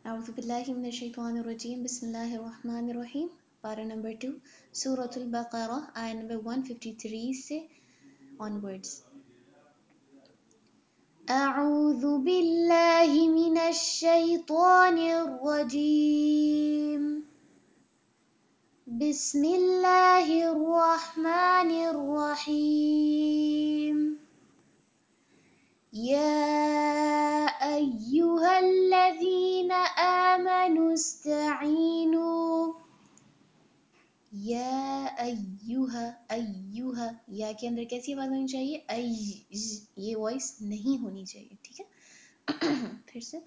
أعوذ بالله من الشيطان الرجيم. بسم الله الرحمن الرحيم. Para number 2, Surah Al-Baqarah, ayah number 153 سے onwards. أعوذ بالله من الشيطان الرجيم. بسم الله الرحمن الرحيم. يا أيها الذين آمنوا استعينوا. یا ایوہا یا کے اندر کیسی آواز ہونی چاہیے؟ یہ وائس نہیں ہونی چاہیے، ٹھیک ہے؟ پھر سے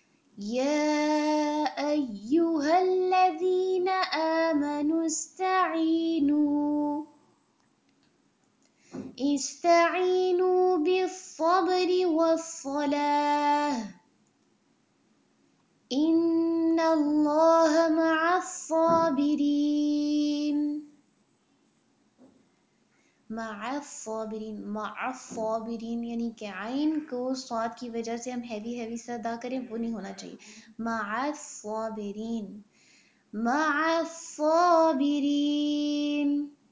یا ایوہا الذین آمنوا استعینوا بالصبر والصلاة ان اللہ مع الصابرین. مع الصابرین یعنی کہ عین کو صاد کی وجہ سے ہم ہیوی سے ادا کریں، وہ نہیں ہونا چاہیے. مع الصابرین، مع الصابرین.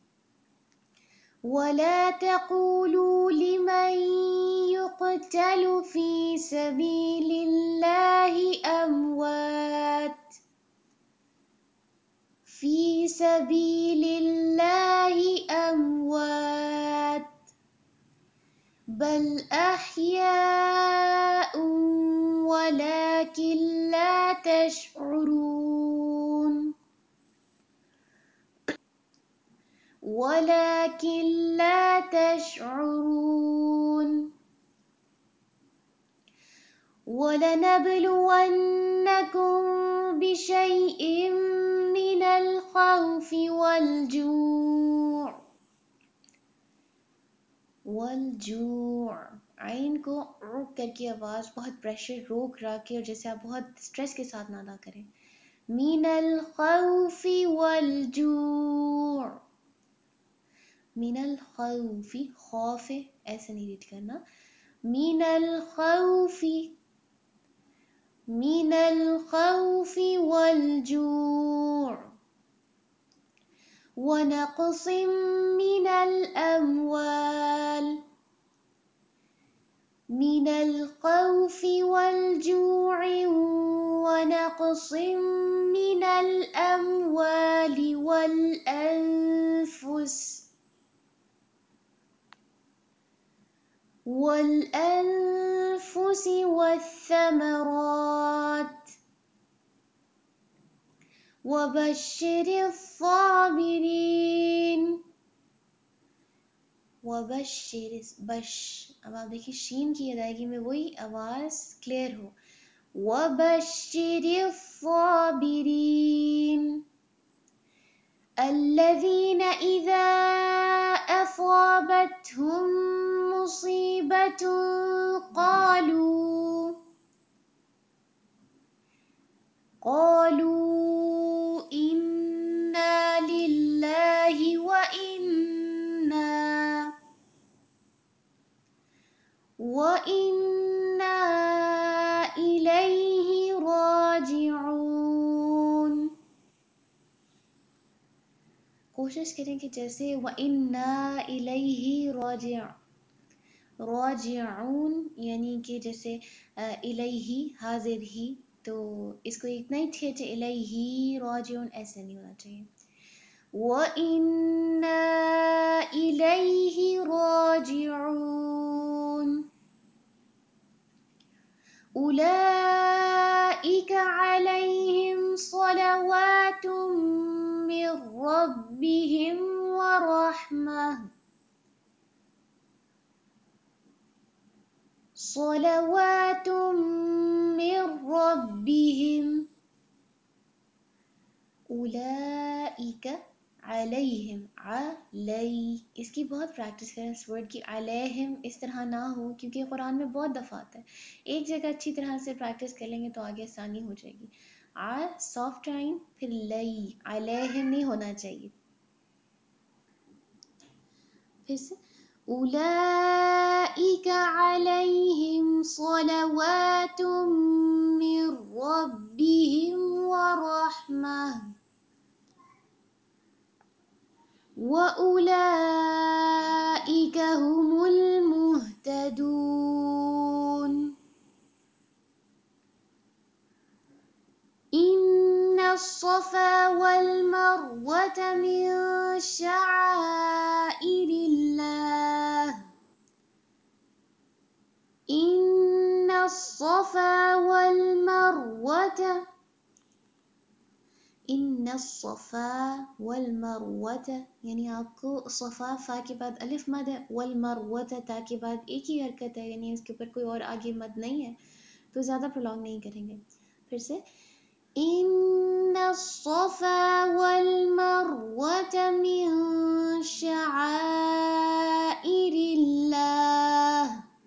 ولا تقولوا لمن يقتل في سبيل الله أموات في سبيل الله أموات بل أحياء ولكن لا تشعرون. ولكن لا تشعرون. وَلَنَبْلُوَنَّكُمْ بِشَيْءٍ مِّنَ الْخَوْفِ والجوع. عین کو روک کر کے آواز بہت پریشر روک کے اور جیسے آپ بہت سٹریس کے ساتھ نہ ادا کریں. مِنَ الْخَوْفِ وَالْجُوعِ. مِنَ الْخَوْفِ، خوف ایسے نہیں ریڈ کرنا. مِنَ الْخَوْفِ، من الخوف والجوع ونقص من الأموال. من الخوف والجوع ونقص من الأموال والأنفس والثمرات وبشر الصابرین. وبشر اب آپ دیکھیں شین کی ادائیگی میں وہی آواز کلیئر ہو. وبشر الصابرین الذین اذا اصابتهم مصیبۃ قالوا انا للہ وَإِنَّا إِلَيْهِ راجعون. کوشش کریں کہ جیسے وَإِنَّا إِلَيْهِ راجعون یعنی کہ جیسے الیہ حاضر ہی، تو اس کو اتنا ہی ٹھیک ہے، الیہ راجعون ایسے نہیں ہونا چاہیے. وَإِنَّا إِلَيْهِ راجعون. أولئك عليهم صلوات من ربهم ورحمة. صلوات من ربهم. أولئك علیہم، اس کی بہت پریکٹس کریں، اس ورڈ کی علیہم اس طرح نہ ہو کیونکہ قرآن میں بہت دفعہ آتا ہے. ایک جگہ اچھی طرح سے پریکٹس کر لیں گے تو آگے آسانی ہو جائے گی. سافٹ آئین پھر علیہم نہیں ہونا چاہیے. پھر سے اولئک علیہم صلوات من ربهم وأولئك هم المهتدون. إن الصفا والمروة من شعائر الله. إن الصفا والمروة. ان الصفا والمروة، یعنی آپ کو صفا فا کے بعد الف مد ہے، والمروة تا کے بعد ایک ہی حرکت ہے، یعنی اس کے اوپر کوئی اور آگے مد نہیں ہے، تو زیادہ پرولونگ نہیں کریں گے. پھر سے ان الصفا والمروة من شعائر اللہ.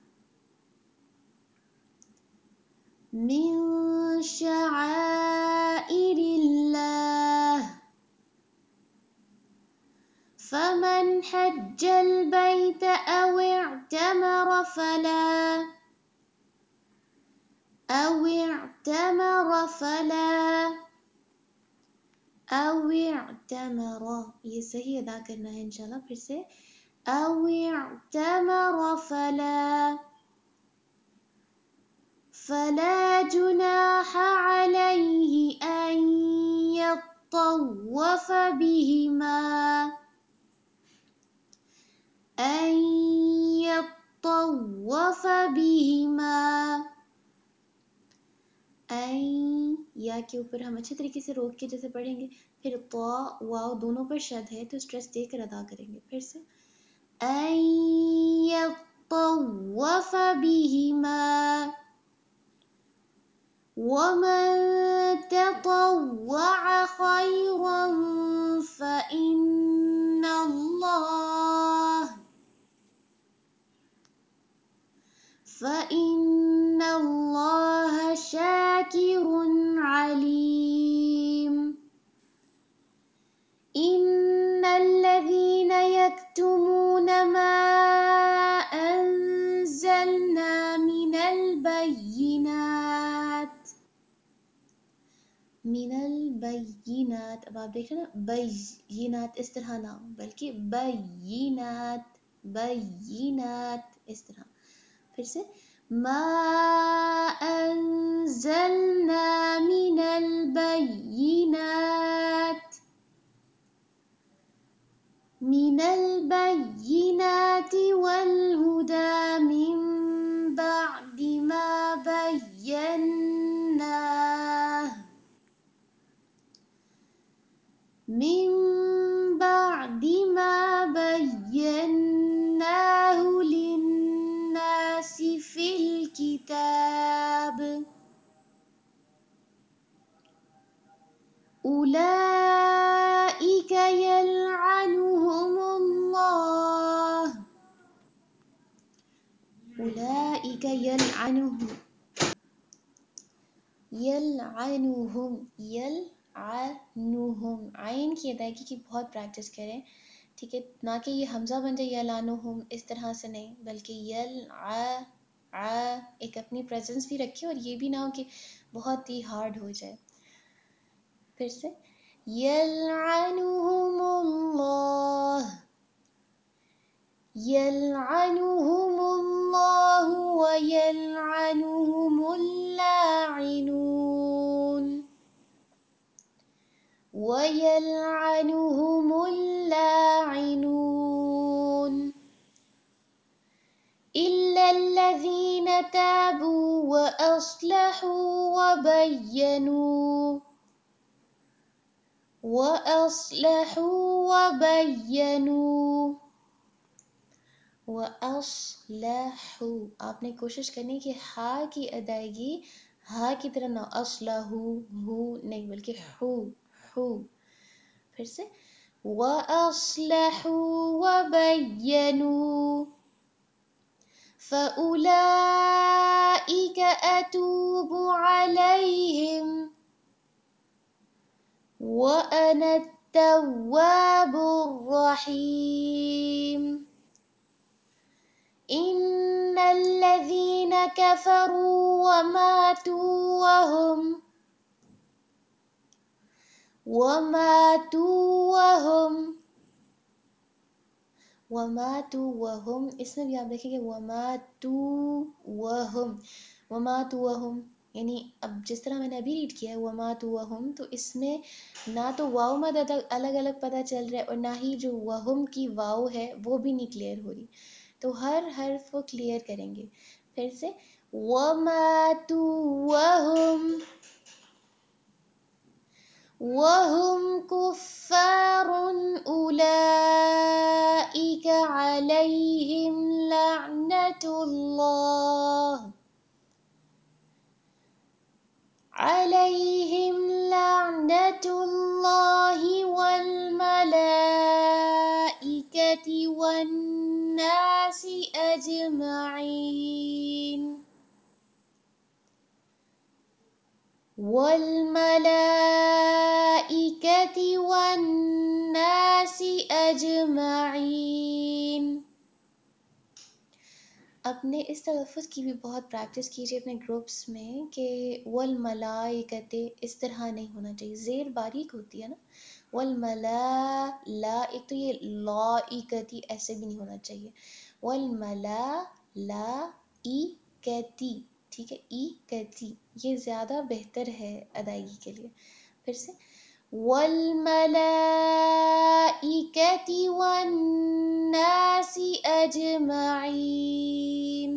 من شعائر اللہ. فمن حج البيت أو اعتمر یہ صحیح ادا کرنا ہے انشاءاللہ. پھر سے أو اعتمر فلا جناح عليه أن يطوف بهما یا کے اوپر ہم اچھے طریقے سے روک کے جیسے پڑھیں گے. پھر طا واو دونوں پر شد ہے تو سٹریس دے کر ادا کریں گے. پھر سے ان يطوف بهما ومن تطوع خيرا فإن الله شاكر عليم. إن الذين يكتمون ما أنزلنا من البينات، اب آپ دیکھ رہے ہیں نا، بینات اس طرح نہ ہو بلکہ بینات اس طرح. پھر سے ما انزلنا من البينات والهدى من بعد ما بيناه للناس في الكتاب. أولئك يلعنهم الله. أولئك یلعنہم عین کی ادائیگی کی بہت پریکٹس کریں، ٹھیک ہے، نہ کہ یہ حمزہ بن جائے یلعنہم اس طرح سے نہیں، بلکہ ایک اپنی پریزنس بھی رکھے اور یہ بھی نہ ہو کہ بہت ہی ہارڈ ہو جائے. پھر سے یلعنہم اللہ ویلعنہم اللاعنون إلا الذين تابوا وأصلحوا وَأَصْلَحُوا. آپ نے کوشش کرنی کہ ہا کی ادائیگی ہا کی طرح نہ، اصلحو ہو نہیں بلکہ ہو. پھر سے وَأَصْلَحُوا وَبَيَّنُوا فَأُولَئِكَ أَتُوبُ عَلَيْهِمْ وَأَنَا التَّوَّابُ الرَّحِيمُ. إِنَّ الَّذِينَ كَفَرُوا وَمَاتُوا وَهُمْ كُفَّارٌ فَلَن يُقْبَلَ مِنْ أَحَدِهِمْ مِلْءُ الْأَرْضِ ذَهَبًا وَأُولَئِكَ هُمُ الْخَاسِرُونَ. إِنَّ الَّذِينَ كَفَرُوا وَمَاتُوا وما تو وہم، اس میں بھی آپ دیکھیں گے وما تو وہم، وما تو وہم، یعنی اب جس طرح میں نے ابھی ریڈ کیا ہے وما تو وہم، تو اس میں نہ تو واؤ مد الگ الگ پتہ چل رہا ہے، اور نہ ہی جو وہم کی واؤ ہے وہ بھی نہیں کلیئر ہو رہی، تو ہر حرف کو کلیئر کریں گے پھر سے وما تو وہم وَهُمْ كُفَّارٌ أُولَئِكَ عليهم لعنة الله والملائكة والناس أجمعين والملائكة والناس أجمعين. اپنے اس تلفظ کی بھی بہت پریکٹس کیجیے اپنے گروپس میں کہ والملائکت اس طرح نہیں ہونا چاہیے، زیر باریک ہوتی ہے نا، والملا لا، ایک تو یہ لا ایکتی ایسے بھی نہیں ہونا چاہیے، والملا لا ای کہتی، ٹھیک ہے، ای کہتی یہ زیادہ بہتر ہے ادائیگی کے لیے. پھر سے والملائکة والناس أجمعين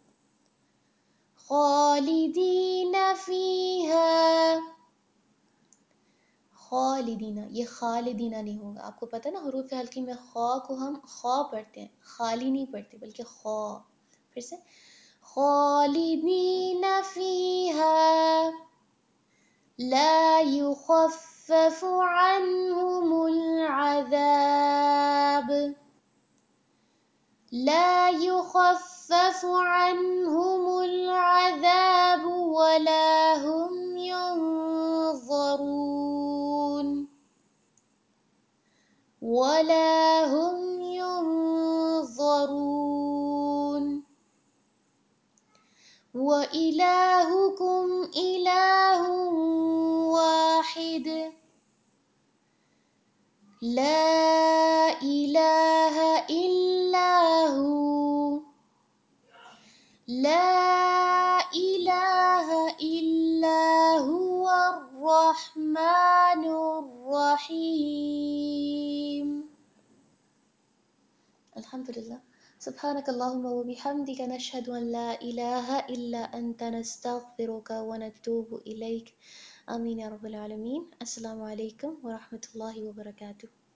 خالدین فیہا، خالدین، یہ خالدین نہیں ہوگا، آپ کو پتہ نا حروف حلقی میں خا کو ہم خا پڑھتے ہیں، خالی نہیں پڑھتے بلکہ خا. پھر سے خالدین فیہا لا يخفف عنهم العذاب، لا يخفف عنهم العذاب ولا هم ينظرون، ولا هم ينظرون. وإلهكم إله واحد لا إله إلا هو، لا إله إلا هو الرحمن الرحيم. الحمد لله. سبحانك اللهم وبحمدك نشهد أن لا إله إلا أنت نستغفرك ونتوب إليك. آمين يا رب العالمين. السلام عليكم ورحمة الله وبركاته.